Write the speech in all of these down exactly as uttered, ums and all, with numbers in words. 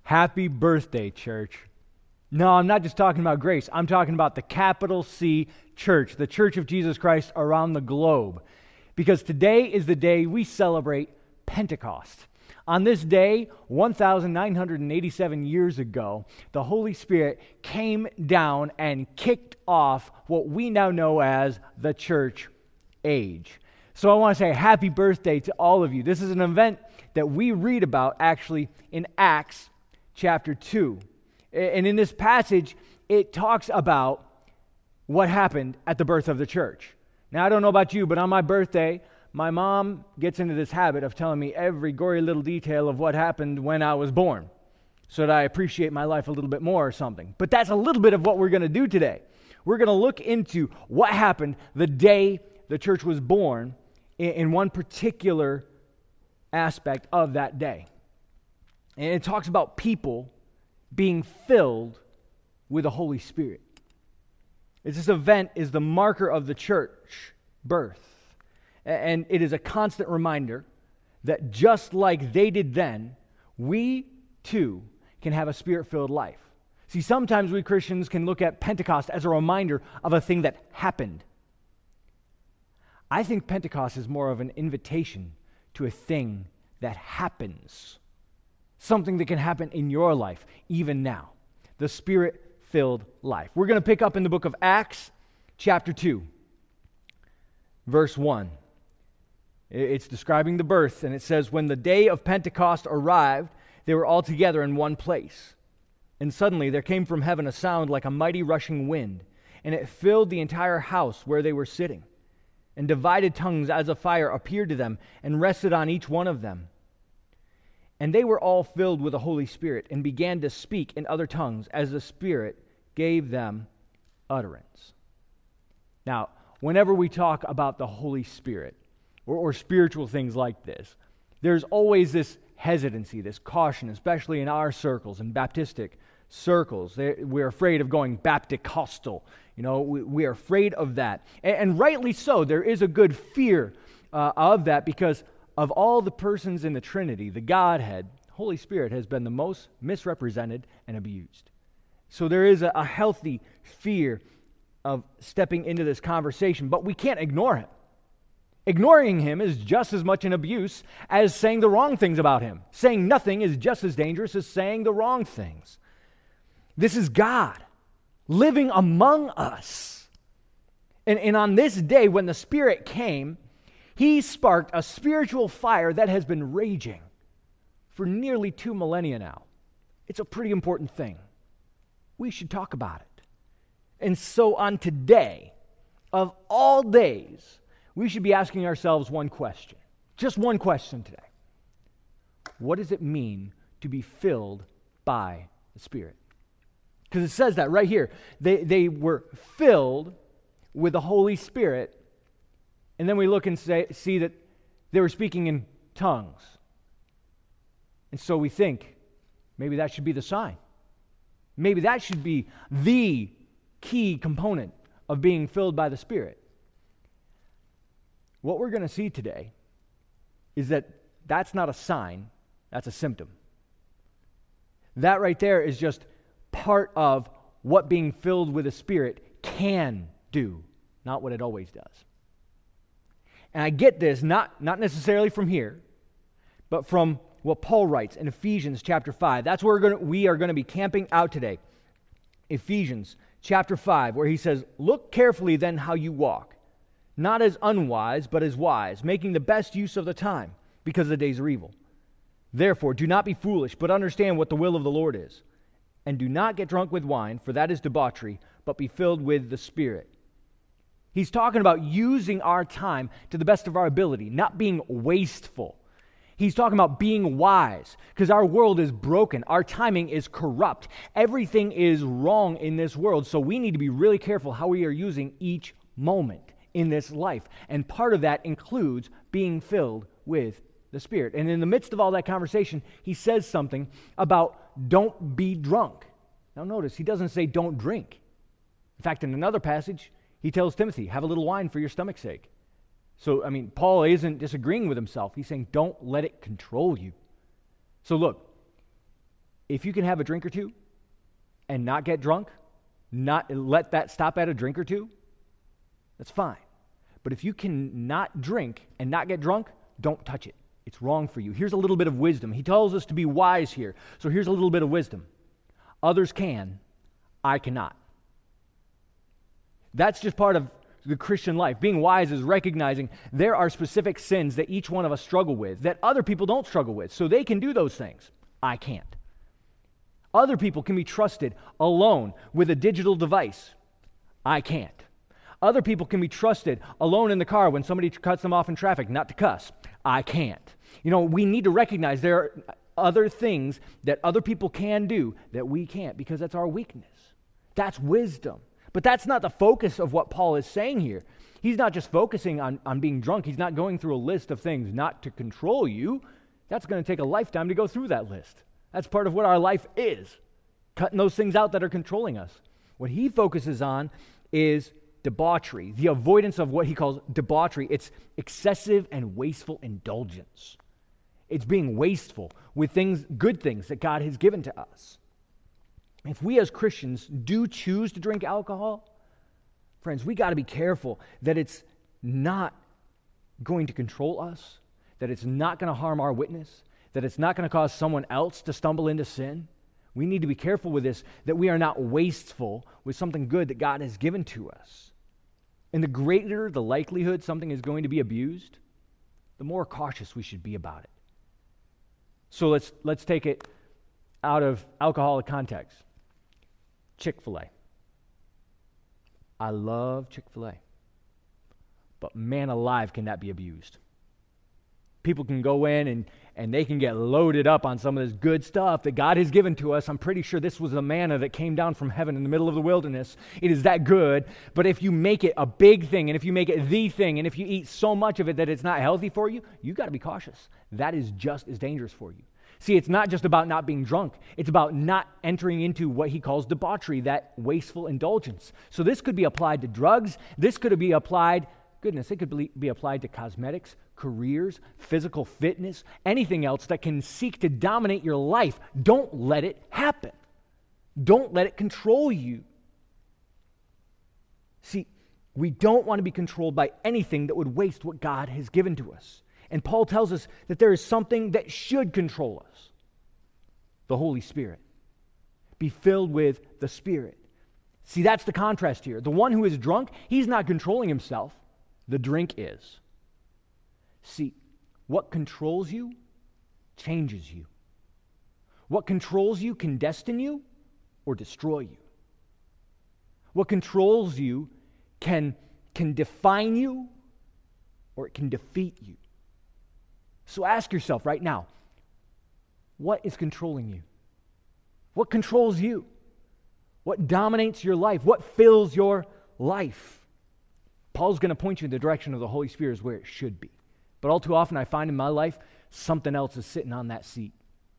Happy birthday, church. No, I'm not just talking about Grace. I'm talking about the capital C church, the Church of Jesus Christ around the globe. Because today is the day we celebrate Pentecost. On this day, one thousand nine hundred eighty-seven years ago, the Holy Spirit came down and kicked off what we now know as the church age. So I want to say happy birthday to all of you. This is an event that we read about actually in Acts chapter two. And in this passage, it talks about what happened at the birth of the church. Now, I don't know about you, but on my birthday, my mom gets into this habit of telling me every gory little detail of what happened when I was born so that I appreciate my life a little bit more or something. But that's a little bit of what we're going to do today. We're going to look into what happened the day the church was born in, in one particular aspect of that day. And it talks about people being filled with the Holy Spirit. This event is the marker of the church birth. And it is a constant reminder that just like they did then, we too can have a Spirit-filled life. See, sometimes we Christians can look at Pentecost as a reminder of a thing that happened. I think Pentecost is more of an invitation to a thing that happens. Something that can happen in your life, even now. The Spirit-filled life. We're going to pick up in the book of Acts, chapter two, verse one. It's describing the birth, and it says, "When the day of Pentecost arrived, they were all together in one place. And suddenly there came from heaven a sound like a mighty rushing wind, and it filled the entire house where they were sitting. And divided tongues as of fire appeared to them and rested on each one of them. And they were all filled with the Holy Spirit and began to speak in other tongues as the Spirit gave them utterance." Now, whenever we talk about the Holy Spirit or, or spiritual things like this, there's always this hesitancy, this caution, especially in our circles, in Baptistic circles. They, we're afraid of going Bapticostal. You know, we, we are afraid of that. And, and rightly so. There is a good fear uh, of that because of all the persons in the Trinity, the Godhead, Holy Spirit has been the most misrepresented and abused. So there is a, a healthy fear of stepping into this conversation, but we can't ignore him. Ignoring him is just as much an abuse as saying the wrong things about him. Saying nothing is just as dangerous as saying the wrong things. This is God living among us. And, and on this day when the Spirit came, He sparked a spiritual fire that has been raging for nearly two millennia now. It's a pretty important thing. We should talk about it. And so on today, of all days, we should be asking ourselves one question. Just one question today. What does it mean to be filled by the Spirit? Because it says that right here. They, they were filled with the Holy Spirit. And then we look and say, see that they were speaking in tongues. And so we think, maybe that should be the sign. Maybe that should be the key component of being filled by the Spirit. What we're going to see today is that that's not a sign, that's a symptom. That right there is just part of what being filled with the Spirit can do, not what it always does. And I get this not, not necessarily from here, but from what Paul writes in Ephesians chapter five. That's where we're gonna, we are going to be camping out today. Ephesians chapter five, where he says, "Look carefully then how you walk, not as unwise, but as wise, making the best use of the time, because the days are evil. Therefore, do not be foolish, but understand what the will of the Lord is. And do not get drunk with wine, for that is debauchery, but be filled with the Spirit." He's talking about using our time to the best of our ability, not being wasteful. He's talking about being wise, because our world is broken. Our timing is corrupt. Everything is wrong in this world, so we need to be really careful how we are using each moment in this life. And part of that includes being filled with the Spirit. And in the midst of all that conversation, he says something about don't be drunk. Now notice, he doesn't say don't drink. In fact, in another passage, he tells Timothy, have a little wine for your stomach's sake. So, I mean, Paul isn't disagreeing with himself. He's saying don't let it control you. So look, If you can have a drink or two and not get drunk, not let that stop at a drink or two, that's fine. But if you can not drink and not get drunk, don't touch it. It's wrong for you. Here's a little bit of wisdom. He tells us to be wise here. So here's a little bit of wisdom. Others can, I cannot. That's just part of the Christian life. Being wise is recognizing there are specific sins that each one of us struggle with that other people don't struggle with. So they can do those things. I can't. Other people can be trusted alone with a digital device. I can't. Other people can be trusted alone in the car when somebody cuts them off in traffic, not to cuss. I can't. You know, we need to recognize there are other things that other people can do that we can't because that's our weakness. That's wisdom. But that's not the focus of what Paul is saying here. He's not just focusing on, on being drunk. He's not going through a list of things not to control you. That's going to take a lifetime to go through that list. That's part of what our life is, cutting those things out that are controlling us. What he focuses on is debauchery, the avoidance of what he calls debauchery. It's excessive and wasteful indulgence. It's being wasteful with things, good things that God has given to us. If we as Christians do choose to drink alcohol, friends, we got to be careful that it's not going to control us, that it's not going to harm our witness, that it's not going to cause someone else to stumble into sin. We need to be careful with this, that we are not wasteful with something good that God has given to us. And the greater the likelihood something is going to be abused, the more cautious we should be about it. So let's let's take it out of alcoholic context. Chick-fil-A. I love Chick-fil-A. But man alive, can that be abused? People can go in and, and they can get loaded up on some of this good stuff that God has given to us. I'm pretty sure this was the manna that came down from heaven in the middle of the wilderness. It is that good. But if you make it a big thing, and if you make it the thing, and if you eat so much of it that it's not healthy for you, you got to be cautious. That is just as dangerous for you. See, it's not just about not being drunk. It's about not entering into what he calls debauchery, that wasteful indulgence. So this could be applied to drugs. This could be applied, goodness, it could be applied to cosmetics, careers, physical fitness, anything else that can seek to dominate your life. Don't let it happen. Don't let it control you. See, we don't want to be controlled by anything that would waste what God has given to us. And Paul tells us that there is something that should control us. The Holy Spirit. Be filled with the Spirit. See, that's the contrast here. The one who is drunk, he's not controlling himself. The drink is. See, what controls you changes you. What controls you can destine you or destroy you. What controls you can, can define you or it can defeat you. So ask yourself right now, what is controlling you? What controls you? What dominates your life? What fills your life? Paul's going to point you in the direction of the Holy Spirit is where it should be. But all too often I find in my life, something else is sitting on that seat.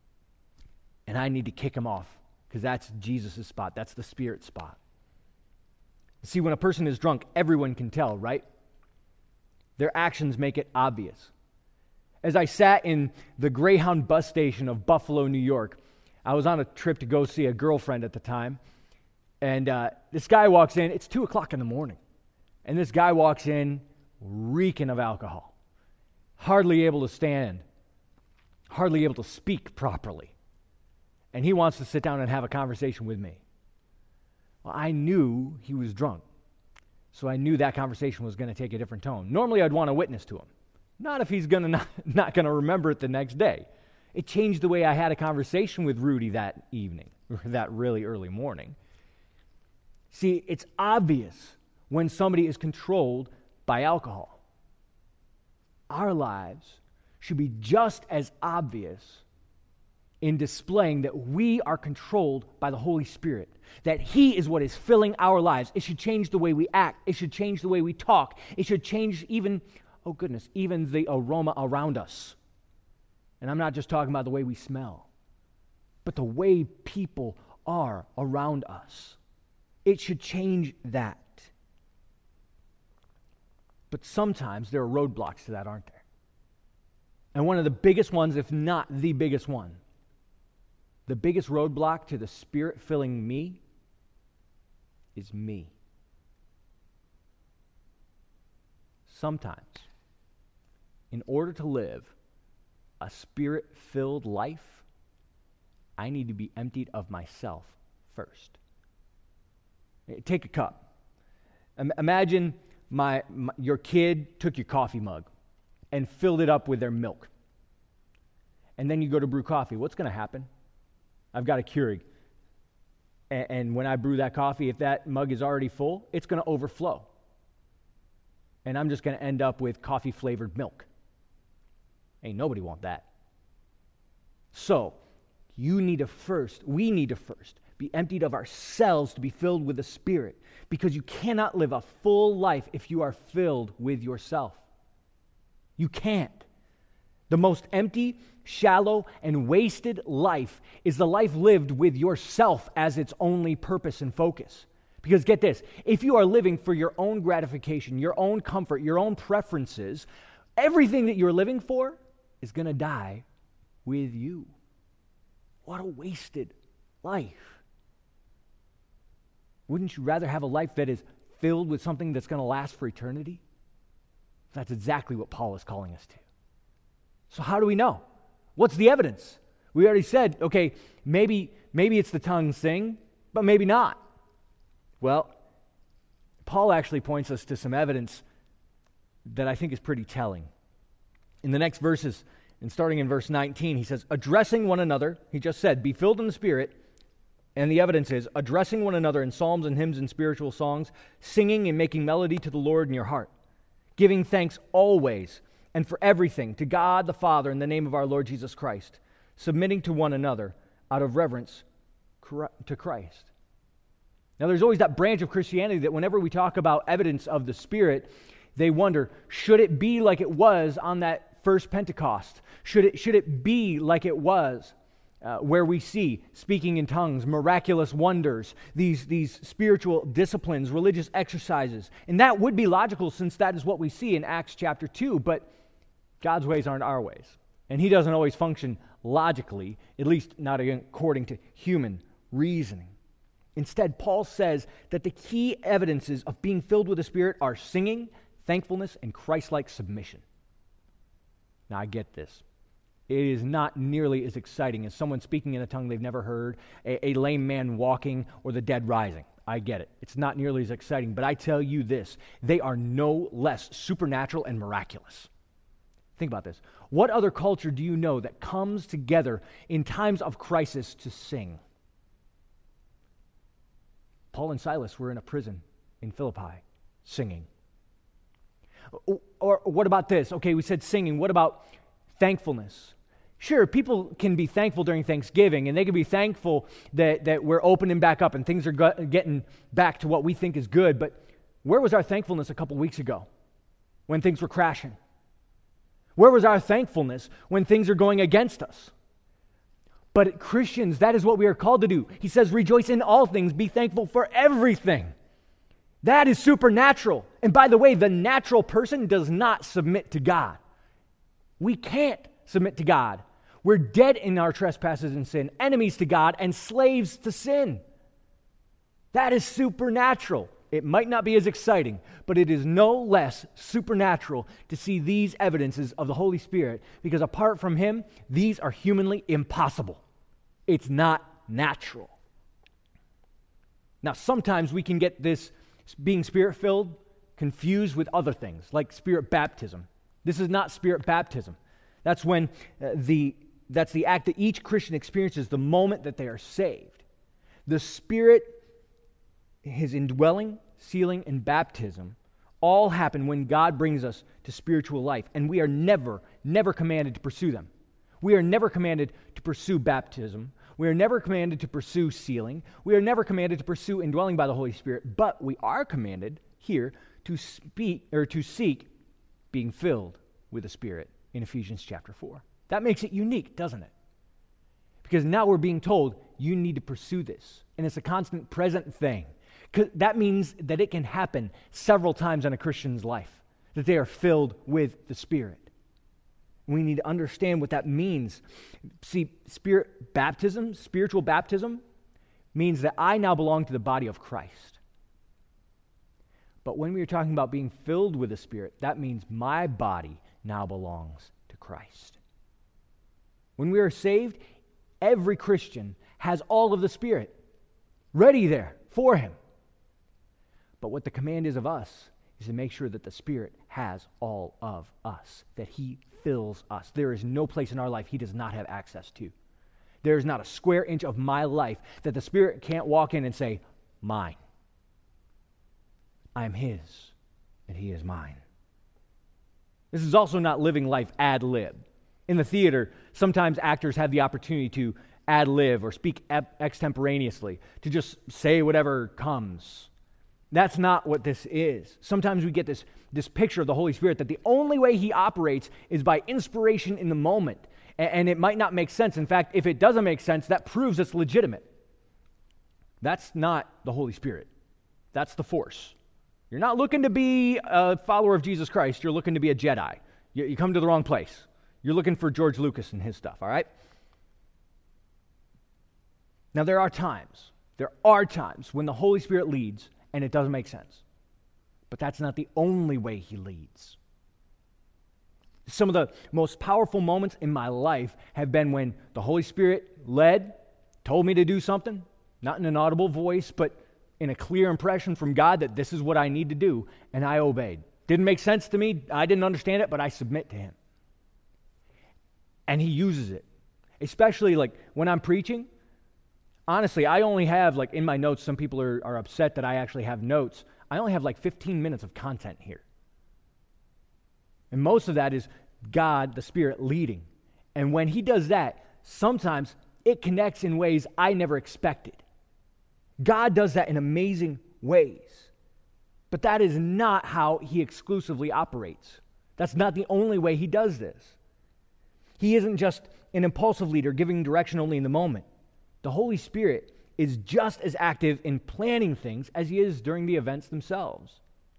And I need to kick him off because that's Jesus' spot. That's the Spirit's spot. See, when a person is drunk, everyone can tell, right? Their actions make it obvious. As I sat in the Greyhound bus station of Buffalo, New York, I was on a trip to go see a girlfriend at the time, and uh, this guy walks in. It's two o'clock in the morning, and this guy walks in reeking of alcohol, hardly able to stand, hardly able to speak properly, and he wants to sit down and have a conversation with me. Well, I knew he was drunk, so I knew that conversation was going to take a different tone. Normally, I'd want to witness to him. Not if he's gonna not, not going to remember it the next day. It changed the way I had a conversation with Rudy that evening, or that really early morning. See, it's obvious when somebody is controlled by alcohol. Our lives should be just as obvious in displaying that we are controlled by the Holy Spirit, that He is what is filling our lives. It should change the way we act. It should change the way we talk. It should change even Oh goodness, even the aroma around us. And I'm not just talking about the way we smell, but the way people are around us. It should change that. But sometimes there are roadblocks to that, aren't there? And one of the biggest ones, if not the biggest one, The biggest roadblock to the Spirit filling me is me. Sometimes, in order to live a Spirit-filled life, I need to be emptied of myself first. Take a cup. Imagine my, my your kid took your coffee mug and filled it up with their milk. And then you go to brew coffee. What's going to happen? I've got a Keurig. And, and when I brew that coffee, if that mug is already full, it's going to overflow. And I'm just going to end up with coffee-flavored milk. Ain't nobody want that. So, you need to first, we need to first, be emptied of ourselves to be filled with the Spirit, because you cannot live a full life if you are filled with yourself. You can't. The most empty, shallow, and wasted life is the life lived with yourself as its only purpose and focus. Because get this, if you are living for your own gratification, your own comfort, your own preferences, everything that you're living for is going to die with you. What a wasted life. Wouldn't you rather have a life that is filled with something that's going to last for eternity? That's exactly what Paul is calling us to. So how do we know? What's the evidence? We already said, okay, maybe, maybe it's the tongues thing, but maybe not. Well, Paul actually points us to some evidence that I think is pretty telling. In the next verses, and starting in verse nineteen, he says, addressing one another, he just said, be filled in the Spirit, and the evidence is addressing one another in psalms and hymns and spiritual songs, singing and making melody to the Lord in your heart, giving thanks always and for everything to God the Father in the name of our Lord Jesus Christ, submitting to one another out of reverence to Christ. Now, there's always that branch of Christianity that whenever we talk about evidence of the Spirit, they wonder, should it be like it was on that first Pentecost? Should it, should it be like it was uh, where we see speaking in tongues, miraculous wonders, these, these spiritual disciplines, religious exercises? And that would be logical since that is what we see in Acts chapter two, but God's ways aren't our ways. And He doesn't always function logically, at least not according to human reasoning. Instead, Paul says that the key evidences of being filled with the Spirit are singing, thankfulness, and Christ-like submission. Now, I get this. It is not nearly as exciting as someone speaking in a tongue they've never heard, a, a lame man walking, or the dead rising. I get it. It's not nearly as exciting, but I tell you this, they are no less supernatural and miraculous. Think about this. What other culture do you know that comes together in times of crisis to sing? Paul and Silas were in a prison in Philippi singing. Or, or what about this? Okay, we said singing. What about thankfulness? Sure, people can be thankful during Thanksgiving, and they can be thankful that, that we're opening back up and things are go- getting back to what we think is good. But where was our thankfulness a couple weeks ago when things were crashing? Where was our thankfulness when things are going against us? But Christians, that is what we are called to do. He says, rejoice in all things, be thankful for everything. That is supernatural. And by the way, the natural person does not submit to God. We can't submit to God. We're dead in our trespasses and sin, enemies to God, and slaves to sin. That is supernatural. It might not be as exciting, but it is no less supernatural to see these evidences of the Holy Spirit, because apart from Him, these are humanly impossible. It's not natural. Now, sometimes we can get this being Spirit-filled confused with other things, like Spirit baptism. This is not Spirit baptism. That's when uh, the that's the act that each Christian experiences the moment that they are saved. The Spirit, His indwelling, sealing, and baptism all happen when God brings us to spiritual life, and we are never, never commanded to pursue them. We are never commanded to pursue baptism. We are never commanded to pursue sealing. We are never commanded to pursue indwelling by the Holy Spirit, but we are commanded here to speak or to seek being filled with the Spirit in Ephesians chapter four. That makes it unique, doesn't it? Because now we're being told you need to pursue this, and it's a constant present thing. That means that it can happen several times in a Christian's life, that they are filled with the Spirit. We need to understand what that means. See, spirit baptism, spiritual baptism, means that I now belong to the body of Christ. But when we are talking about being filled with the Spirit, that means my body now belongs to Christ. When we are saved, every Christian has all of the Spirit ready there for him. But what the command is of us is to make sure that the Spirit has all of us, that He fills us. There is no place in our life He does not have access to. There is not a square inch of my life that the Spirit can't walk in and say, mine. I am His, and He is mine. This is also not living life ad lib. In the theater, sometimes actors have the opportunity to ad lib or speak extemporaneously, to just say whatever comes. That's not what this is. Sometimes we get this, this picture of the Holy Spirit that the only way He operates is by inspiration in the moment. And, and it might not make sense. In fact, if it doesn't make sense, that proves it's legitimate. That's not the Holy Spirit. That's the force. You're not looking to be a follower of Jesus Christ. You're looking to be a Jedi. You, you come to the wrong place. You're looking for George Lucas and his stuff, all right? Now, there are times, there are times when the Holy Spirit leads and it doesn't make sense. But that's not the only way He leads. Some of the most powerful moments in my life have been when the Holy Spirit led, told me to do something, not in an audible voice, but in a clear impression from God that this is what I need to do, and I obeyed. Didn't make sense to me, I didn't understand it, but I submit to Him. And He uses it. Especially like when I'm preaching. Honestly, I only have, like in my notes, some people are, are upset that I actually have notes. I only have like fifteen minutes of content here. And most of that is God, the Spirit, leading. And when He does that, sometimes it connects in ways I never expected. God does that in amazing ways. But that is not how He exclusively operates. That's not the only way He does this. He isn't just an impulsive leader giving direction only in the moment. The Holy Spirit is just as active in planning things as He is during the events themselves.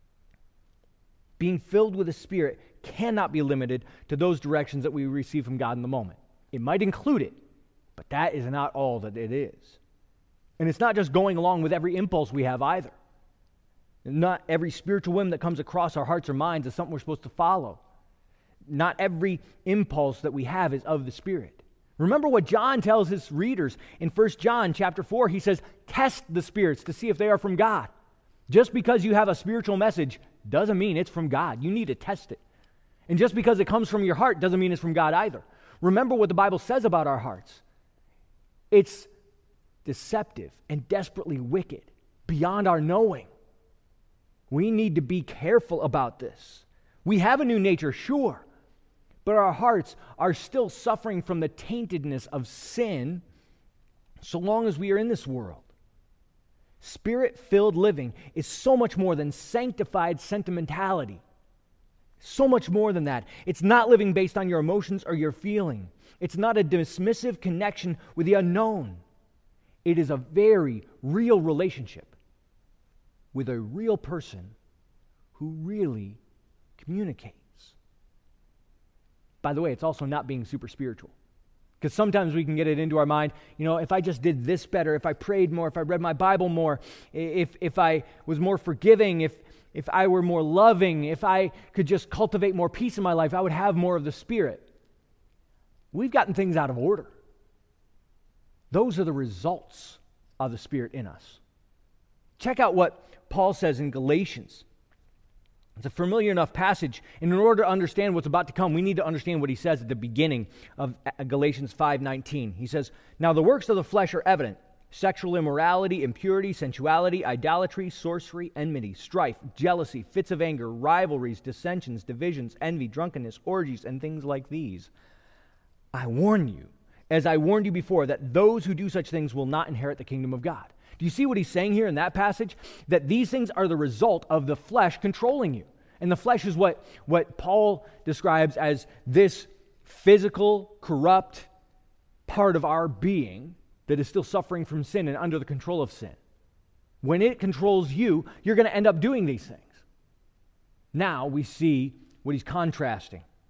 Being filled with the Spirit cannot be limited to those directions that we receive from God in the moment. It might include it, but that is not all that it is. And it's not just going along with every impulse we have either. Not every spiritual whim that comes across our hearts or minds is something we're supposed to follow. Not every impulse that we have is of the Spirit. Remember what John tells his readers in First John chapter four. He says, test the spirits to see if they are from God. Just because you have a spiritual message doesn't mean it's from God. You need to test it. And just because it comes from your heart doesn't mean it's from God either. Remember what the Bible says about our hearts. It's deceptive and desperately wicked, beyond our knowing. We need to be careful about this. We have a new nature, sure, but our hearts are still suffering from the taintedness of sin so long as we are in this world. Spirit-filled living is so much more than sanctified sentimentality. So much more than that. It's not living based on your emotions or your feeling. It's not a dismissive connection with the unknown. It is a very real relationship with a real person who really communicates. By the way, it's also not being super spiritual. Because sometimes we can get it into our mind, you know, if I just did this better, if I prayed more, if I read my Bible more, if if I was more forgiving, if if I were more loving, if I could just cultivate more peace in my life, I would have more of the Spirit. We've gotten things out of order. Those are the results of the Spirit in us. Check out what Paul says in Galatians. It's a familiar enough passage, and in order to understand what's about to come, we need to understand what he says at the beginning of Galatians five nineteen. He says, now the works of the flesh are evident: sexual immorality, impurity, sensuality, idolatry, sorcery, enmity, strife, jealousy, fits of anger, rivalries, dissensions, divisions, envy, drunkenness, orgies, and things like these. I warn you, as I warned you before, that those who do such things will not inherit the kingdom of God. Do you see what he's saying here in that passage? That these things are the result of the flesh controlling you. And the flesh is what, what Paul describes as this physical, corrupt part of our being that is still suffering from sin and under the control of sin. When it controls you, you're going to end up doing these things. Now we see what he's contrasting.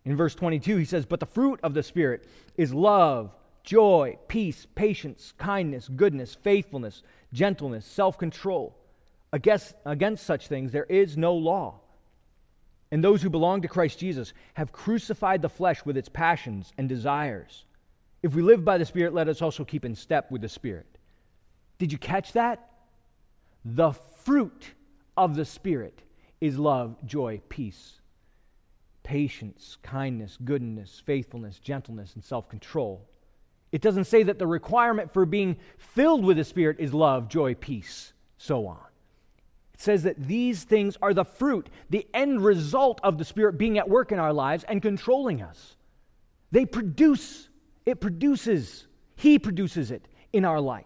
In verse twenty-two, he says, "But the fruit of the Spirit is love, joy, peace, patience, kindness, goodness, faithfulness, gentleness, self-control. Against, against such things there is no law. And those who belong to Christ Jesus have crucified the flesh with its passions and desires. If we live by the Spirit, let us also keep in step with the Spirit." Did you catch that? The fruit of the Spirit is love, joy, peace, patience, kindness, goodness, faithfulness, gentleness, and self-control. It doesn't say that the requirement for being filled with the Spirit is love, joy, peace, so on. It says that these things are the fruit, the end result of the Spirit being at work in our lives and controlling us. They produce, it produces, He produces it in our life.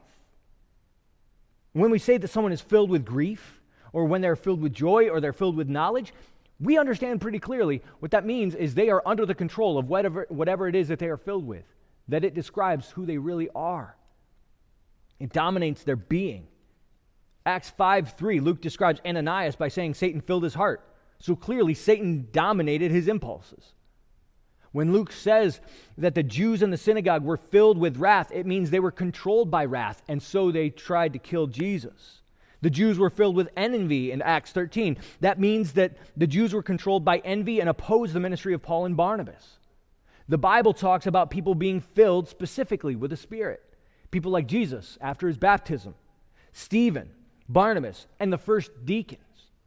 When we say that someone is filled with grief, or when they're filled with joy, or they're filled with knowledge, we understand pretty clearly what that means is they are under the control of whatever, whatever it is that they are filled with, that it describes who they really are. It dominates their being. Acts five three, Luke describes Ananias by saying Satan filled his heart. So clearly Satan dominated his impulses. When Luke says that the Jews in the synagogue were filled with wrath, it means they were controlled by wrath, and so they tried to kill Jesus. The Jews were filled with envy in Acts thirteen. That means that the Jews were controlled by envy and opposed the ministry of Paul and Barnabas. The Bible talks about people being filled specifically with the Spirit. People like Jesus after his baptism, Stephen, Barnabas, and the first deacons.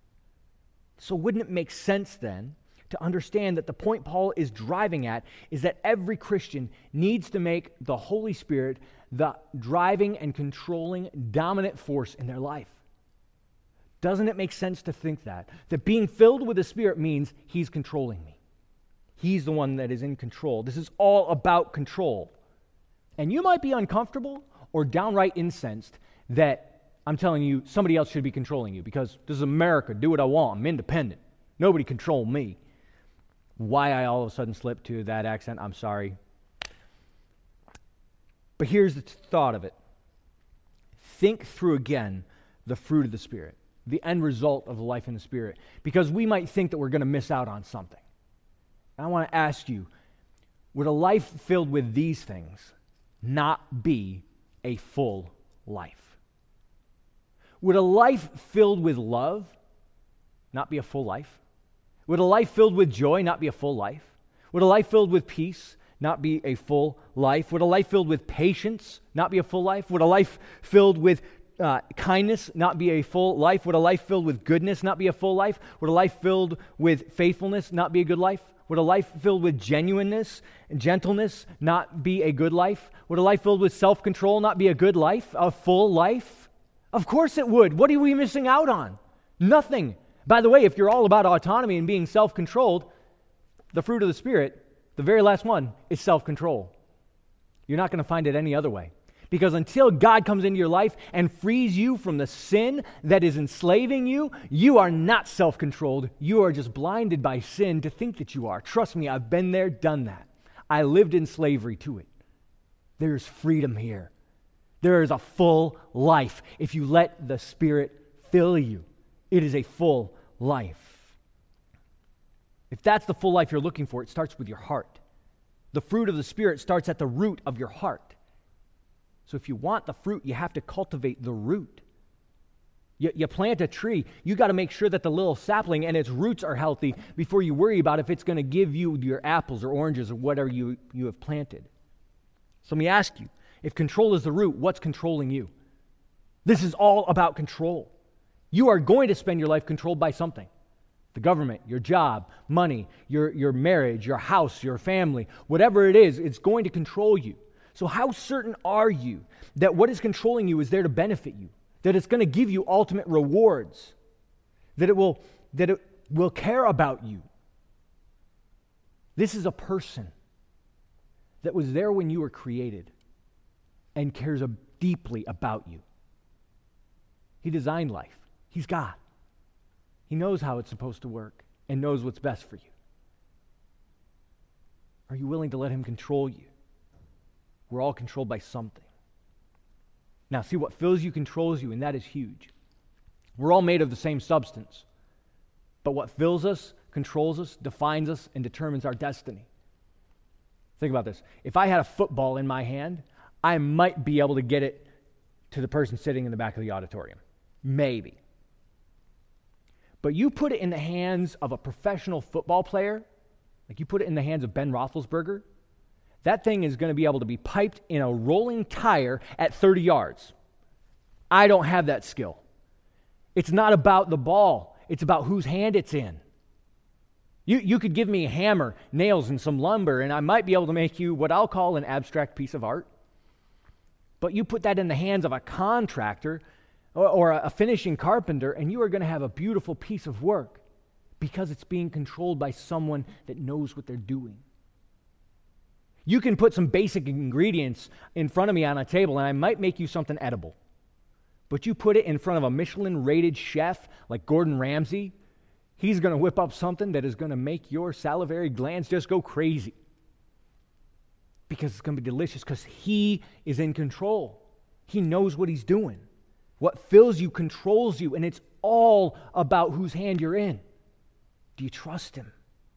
So wouldn't it make sense then to understand that the point Paul is driving at is that every Christian needs to make the Holy Spirit the driving and controlling dominant force in their life? Doesn't it make sense to think that? That being filled with the Spirit means He's controlling me. He's the one that is in control. This is all about control. And you might be uncomfortable or downright incensed that I'm telling you somebody else should be controlling you because this is America. Do what I want. I'm independent. Nobody control me. Why I all of a sudden slipped to that accent, I'm sorry. But here's the thought of it. Think through again the fruit of the Spirit, the end result of the life in the Spirit, because we might think that we're going to miss out on something. And I want to ask you, would a life filled with these things not be a full life? Would a life filled with love not be a full life? Would a life filled with joy not be a full life? Would a life filled with peace not be a full life? Would a life filled with patience not be a full life? Would a life filled with uh, kindness not be a full life? Would a life filled with goodness not be a full life? Would a life filled with faithfulness not be a good life? Would a life filled with genuineness and gentleness not be a good life? Would a life filled with self-control not be a good life, a full life? Of course it would. What are we missing out on? Nothing. By the way, if you're all about autonomy and being self-controlled, the fruit of the Spirit, the very last one, is self-control. You're not going to find it any other way. Because until God comes into your life and frees you from the sin that is enslaving you, you are not self-controlled. You are just blinded by sin to think that you are. Trust me, I've been there, done that. I lived in slavery to it. There's freedom here. There is a full life if you let the Spirit fill you. It is a full life. If that's the full life you're looking for, it starts with your heart. The fruit of the Spirit starts at the root of your heart. So if you want the fruit, you have to cultivate the root. You, you plant a tree, you got to make sure that the little sapling and its roots are healthy before you worry about if it's going to give you your apples or oranges or whatever you, you have planted. So let me ask you, if control is the root, what's controlling you? This is all about control. You are going to spend your life controlled by something. The government, your job, money, your, your marriage, your house, your family, whatever it is, it's going to control you. So how certain are you that what is controlling you is there to benefit you? That it's going to give you ultimate rewards? That it will, that it will care about you? This is a person that was there when you were created and cares deeply about you. He designed life. He's God. He knows how it's supposed to work and knows what's best for you. Are you willing to let Him control you? We're all controlled by something. Now, see, what fills you controls you, and that is huge. We're all made of the same substance. But what fills us controls us, defines us, and determines our destiny. Think about this. If I had a football in my hand, I might be able to get it to the person sitting in the back of the auditorium. Maybe. But you put it in the hands of a professional football player, like you put it in the hands of Ben Roethlisberger, that thing is going to be able to be piped in a rolling tire at thirty yards. I don't have that skill. It's not about the ball. It's about whose hand it's in. You, you could give me a hammer, nails, and some lumber, and I might be able to make you what I'll call an abstract piece of art. But you put that in the hands of a contractor or, or a finishing carpenter, and you are going to have a beautiful piece of work because it's being controlled by someone that knows what they're doing. You can put some basic ingredients in front of me on a table, and I might make you something edible. But you put it in front of a Michelin-rated chef like Gordon Ramsay, he's going to whip up something that is going to make your salivary glands just go crazy. Because it's going to be delicious, because he is in control. He knows what he's doing. What fills you controls you, and it's all about whose hand you're in. Do you trust him?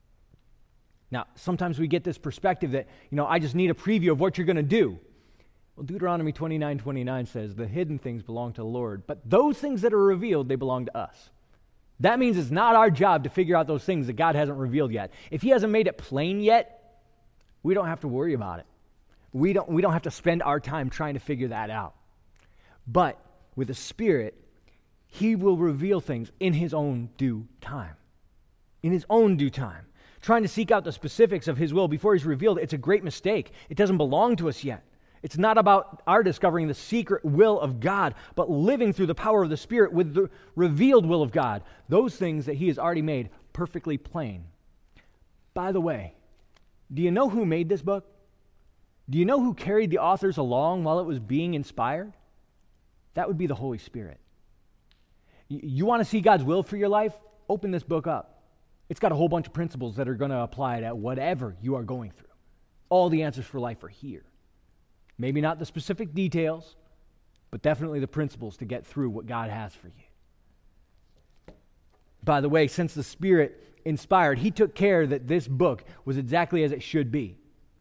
Now, sometimes we get this perspective that, you know, I just need a preview of what you're going to do. Well, Deuteronomy twenty-nine twenty-nine says, the hidden things belong to the Lord, but those things that are revealed, they belong to us. That means it's not our job to figure out those things that God hasn't revealed yet. If he hasn't made it plain yet, we don't have to worry about it. We don't, we don't have to spend our time trying to figure that out. But with the Spirit, he will reveal things in his own due time. In his own due time. Trying to seek out the specifics of his will before he's revealed, it's a great mistake. It doesn't belong to us yet. It's not about our discovering the secret will of God, but living through the power of the Spirit with the revealed will of God. Those things that he has already made perfectly plain. By the way, do you know who made this book? Do you know who carried the authors along while it was being inspired? That would be the Holy Spirit. You want to see God's will for your life? Open this book up. It's got a whole bunch of principles that are going to apply to whatever you are going through. All the answers for life are here. Maybe not the specific details, but definitely the principles to get through what God has for you. By the way, since the Spirit inspired, he took care that this book was exactly as it should be.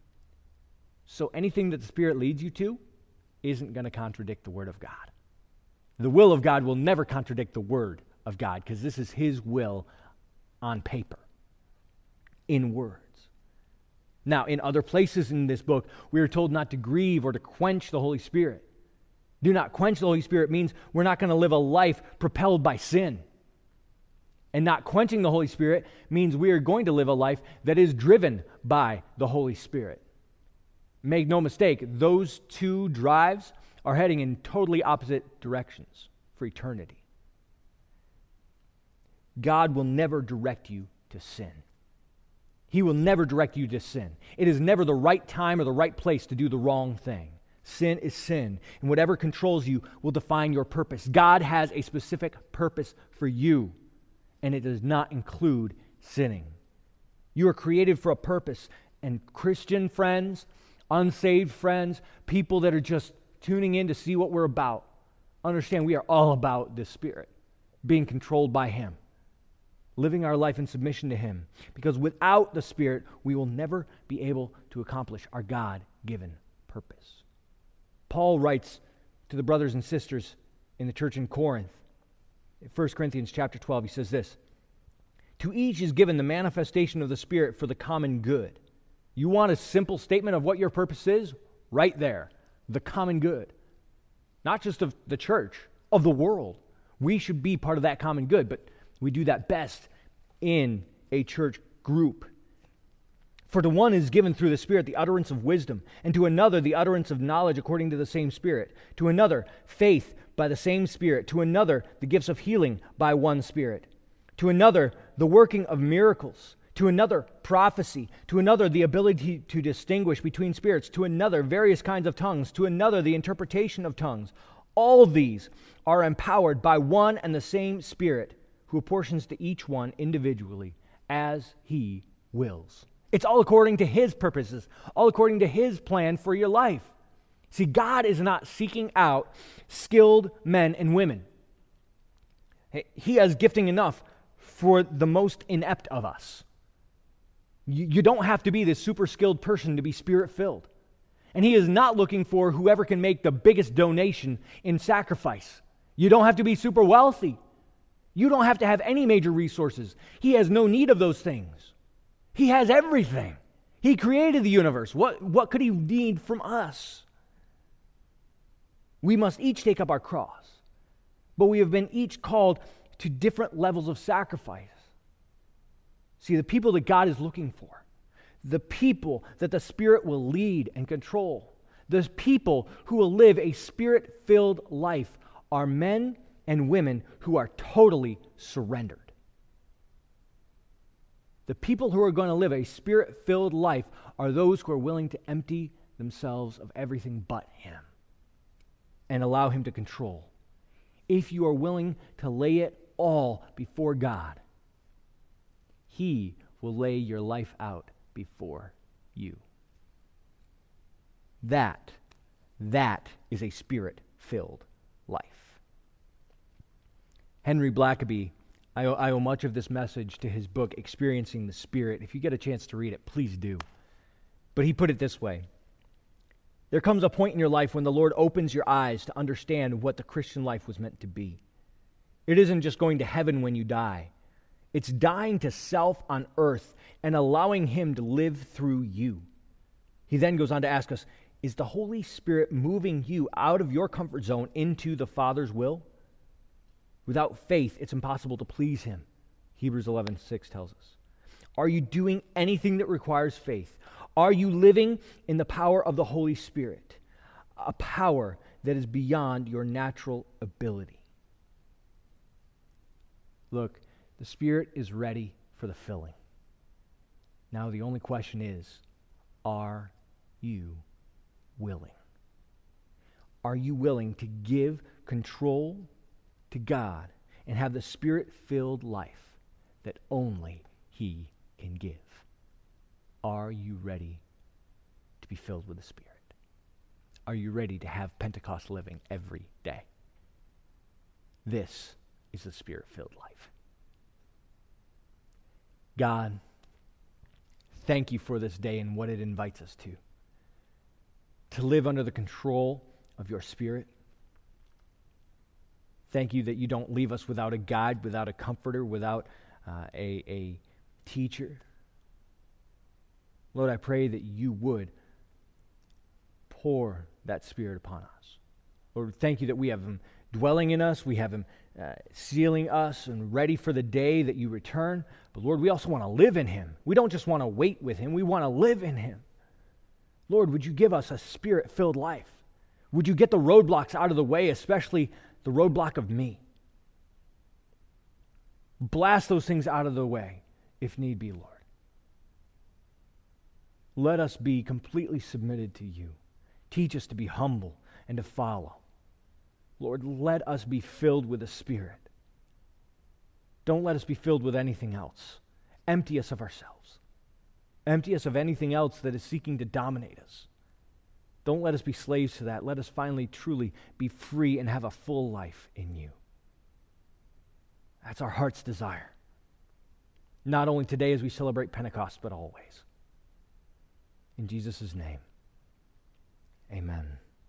So anything that the Spirit leads you to isn't going to contradict the Word of God. The will of God will never contradict the Word of God because this is his will on paper, in words. Now, in other places in this book, we are told not to grieve or to quench the Holy Spirit. Do not quench the Holy Spirit means we're not going to live a life propelled by sin. And not quenching the Holy Spirit means we are going to live a life that is driven by the Holy Spirit. Make no mistake, those two drives are heading in totally opposite directions for eternity. God will never direct you to sin. He will never direct you to sin. It is never the right time or the right place to do the wrong thing. Sin is sin, and whatever controls you will define your purpose. God has a specific purpose for you, and it does not include sinning. You are created for a purpose, and Christian friends, unsaved friends, people that are just tuning in to see what we're about, understand we are all about the Spirit, being controlled by him. Living our life in submission to him. Because without the Spirit, we will never be able to accomplish our God-given purpose. Paul writes to the brothers and sisters in the church in Corinth. In First Corinthians chapter twelve, he says this, to each is given the manifestation of the Spirit for the common good. You want a simple statement of what your purpose is? Right there. The common good. Not just of the church, of the world. We should be part of that common good, but we do that best in a church group. For to one is given through the Spirit the utterance of wisdom, and to another the utterance of knowledge according to the same Spirit, to another faith by the same Spirit, to another the gifts of healing by one Spirit, to another the working of miracles, to another prophecy, to another the ability to distinguish between spirits, to another various kinds of tongues, to another the interpretation of tongues. All these are empowered by one and the same Spirit, who apportions to each one individually as he wills. It's all according to his purposes, all according to his plan for your life. See, God is not seeking out skilled men and women. He has gifting enough for the most inept of us. You, you don't have to be this super skilled person to be Spirit-filled. And he is not looking for whoever can make the biggest donation in sacrifice. You don't have to be super wealthy. You don't have to have any major resources. He has no need of those things. He has everything. He created the universe. What, what could he need from us? We must each take up our cross. But we have been each called to different levels of sacrifice. See, the people that God is looking for, the people that the Spirit will lead and control, the people who will live a Spirit-filled life are men and women who are totally surrendered. The people who are going to live a Spirit-filled life are those who are willing to empty themselves of everything but Him and allow Him to control. If you are willing to lay it all before God, He will lay your life out before you. That, that is a Spirit-filled life. Henry Blackaby, I owe, I owe much of this message to his book, Experiencing the Spirit. If you get a chance to read it, please do. But he put it this way: there comes a point in your life when the Lord opens your eyes to understand what the Christian life was meant to be. It isn't just going to heaven when you die. It's dying to self on earth and allowing Him to live through you. He then goes on to ask us, is the Holy Spirit moving you out of your comfort zone into the Father's will? Without faith, it's impossible to please Him. Hebrews eleven six tells us. Are you doing anything that requires faith? Are you living in the power of the Holy Spirit? A power that is beyond your natural ability. Look, the Spirit is ready for the filling. Now the only question is, are you willing? Are you willing to give control to God and have the Spirit-filled life that only He can give? Are you ready to be filled with the Spirit? Are you ready to have Pentecost living every day? This is the Spirit-filled life. God, thank you for this day and what it invites us to. To live under the control of your Spirit. Thank you that you don't leave us without a guide, without a comforter, without uh, a, a teacher. Lord, I pray that you would pour that Spirit upon us. Lord, thank you that we have Him dwelling in us, we have Him uh, sealing us and ready for the day that you return. But Lord, we also want to live in Him. We don't just want to wait with Him, we want to live in Him. Lord, would you give us a Spirit-filled life? Would you get the roadblocks out of the way, especially the roadblock of me? Blast those things out of the way if need be, Lord. Let us be completely submitted to you. Teach us to be humble and to follow. Lord, let us be filled with the Spirit. Don't let us be filled with anything else. Empty us of ourselves. Empty us of anything else that is seeking to dominate us. Don't let us be slaves to that. Let us finally truly be free and have a full life in you. That's our heart's desire. Not only today as we celebrate Pentecost, but always. In Jesus' name, amen.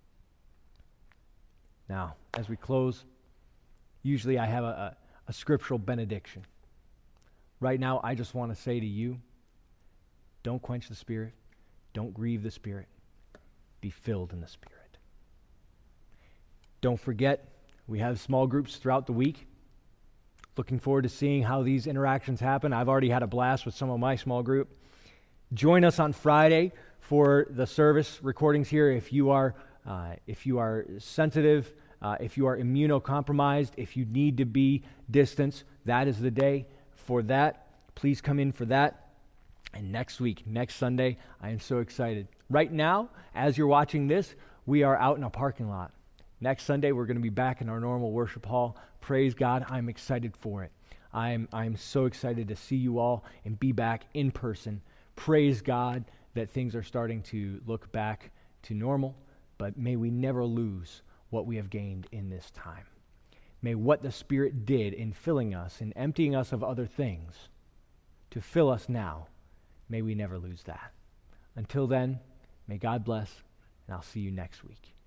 Now, as we close, usually I have a, a, a scriptural benediction. Right now, I just want to say to you, don't quench the Spirit. Don't grieve the Spirit. Be filled in the Spirit. Don't forget, we have small groups throughout the week. Looking forward to seeing how these interactions happen. I've already had a blast with some of my small group. Join us on Friday for the service recordings here. If you are, uh, if you are sensitive, uh, if you are immunocompromised, if you need to be distanced, that is the day for that. Please come in for that. And next week, next Sunday, I am so excited. Right now, as you're watching this, we are out in a parking lot. Next Sunday, we're going to be back in our normal worship hall. Praise God, I'm excited for it. I'm, I'm so excited to see you all and be back in person. Praise God that things are starting to look back to normal, but may we never lose what we have gained in this time. May what the Spirit did in filling us and emptying us of other things to fill us now, may we never lose that. Until then, may God bless, and I'll see you next week.